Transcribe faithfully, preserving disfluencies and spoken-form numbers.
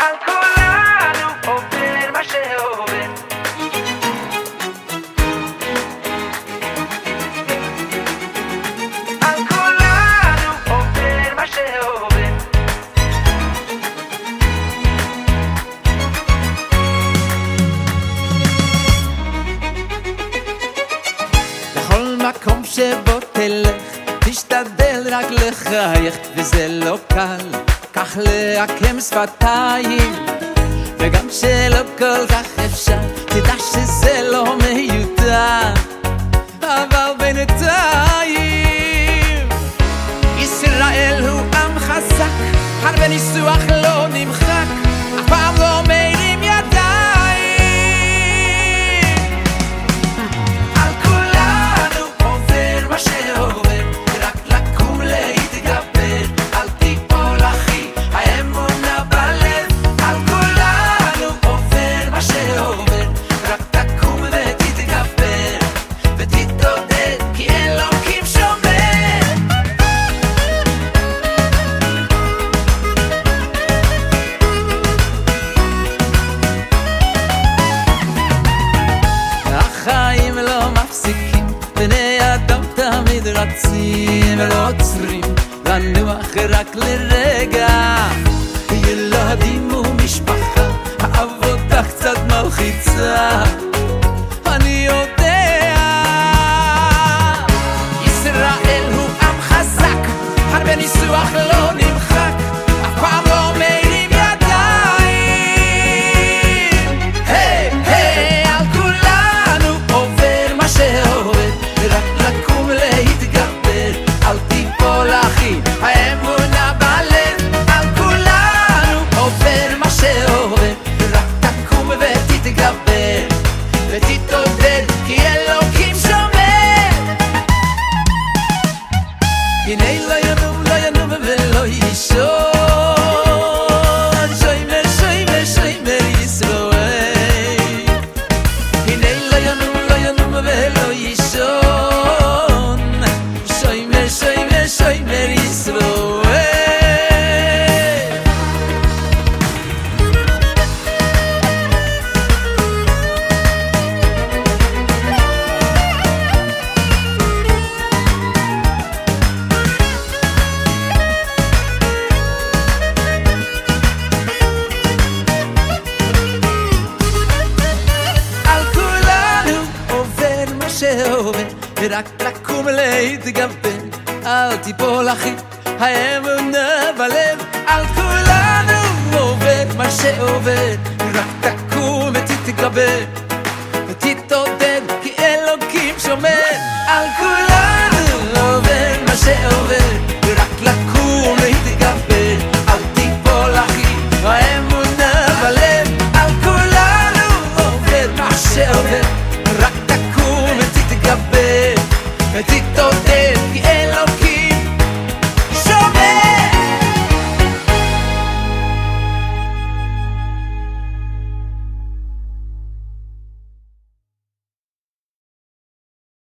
על כולנו עובר מה שעובר. על כולנו עובר מה שעובר. בכל מקום שבו תלך תשתדל רק לחייך, וזה לא קל כך לעקם שפתיים, וגם שלא כל כך אפשר תדע שזה לא מיותר, אבל בינתיים ישראל הוא עם חזק, הרבה ניסוח לא נמחק, אף פעם לא מרים ידיים. על כולנו עובר מה שעובר, רק לקום להתגבר, אל תיפול אחי, האמונה בלב. על כולנו עובר מה שעובר, רק תקום ותתגבר ותתעודד, כי אלוקים שומר. החיים לא מפסיקים, בני אדם תמיד רצים ולא עוצרים לנוח רק לרגע. ילדים ומשפחה, העבודה קצת מלחיצה, אני יודע. ישראל הוא עם חזק, הרבה ניסוח לא נמחק, אף פעם לא מרים ידיים. היי היי, על כולנו עובר מה שעובר, רק לקום להתגבר, אל תיפול אחי, האמונה בלב. על כולנו עובר מה שעובר, רק תקום ותתגבר ותתעודד, כי אלוקים שומר. הנה לא ינום לא ינום ולא יישון, שוימר שוימר שוימר ישראל. הנה לא ינום לא ינום ולא יישון, שוימר שוימר שוימר ישראל. על כולנו עובר מה שעובר, רק לקום להתגבר, אל תיפול אחי, האמונה בלב. על כולנו עובר מה שעובר, רק תקום ותתגבר